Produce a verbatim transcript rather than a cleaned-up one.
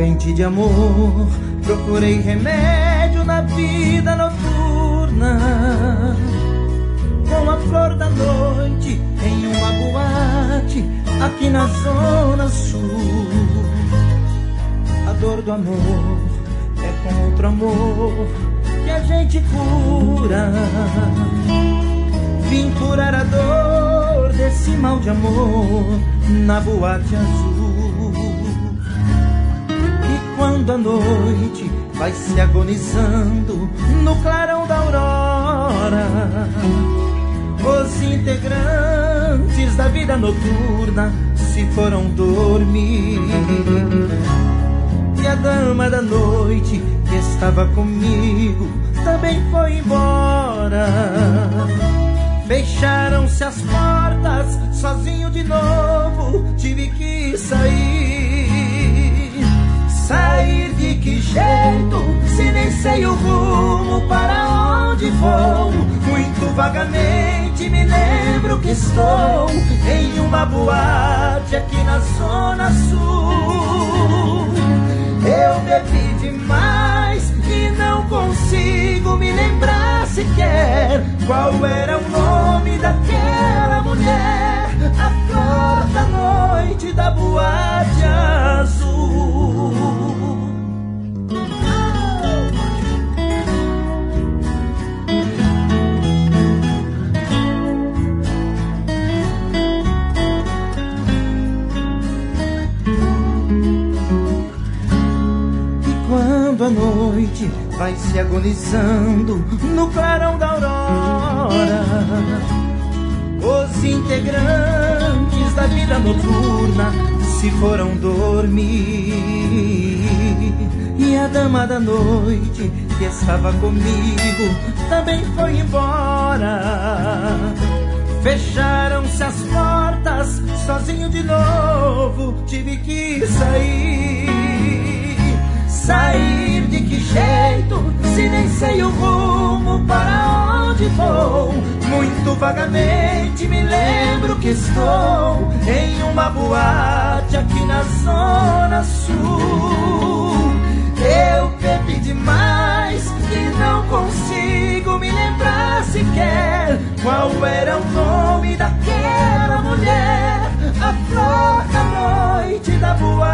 Doente de amor, procurei remédio na vida noturna, com a flor da noite em uma boate aqui na zona sul. A dor do amor é com outro amor que a gente cura. Vim curar a dor desse mal de amor na boate azul. E quando a noite vai se agonizando no clarão da aurora, os integrantes da vida noturna se foram dormir. E a dama da noite que estava comigo também foi embora. Fecharam-se as portas, sozinho de novo tive que sair. Sair de que jeito, se nem sei o rumo para onde vou? Muito vagamente me lembro que estou em uma boate aqui na zona sul. Eu bebi demais e não consigo me lembrar sequer qual era o nome daquela mulher, a flor da noite da boate azul. Quando a noite vai se agonizando no clarão da aurora, os integrantes da vida noturna se foram dormir. E a dama da noite que estava comigo também foi embora. Fecharam-se as portas, sozinho de novo tive que sair. Sair de que jeito, se nem sei o rumo para onde vou? Muito vagamente me lembro que estou em uma boate aqui na zona sul. Eu bebi demais e não consigo me lembrar sequer qual era o nome daquela mulher, a flor da noite da boate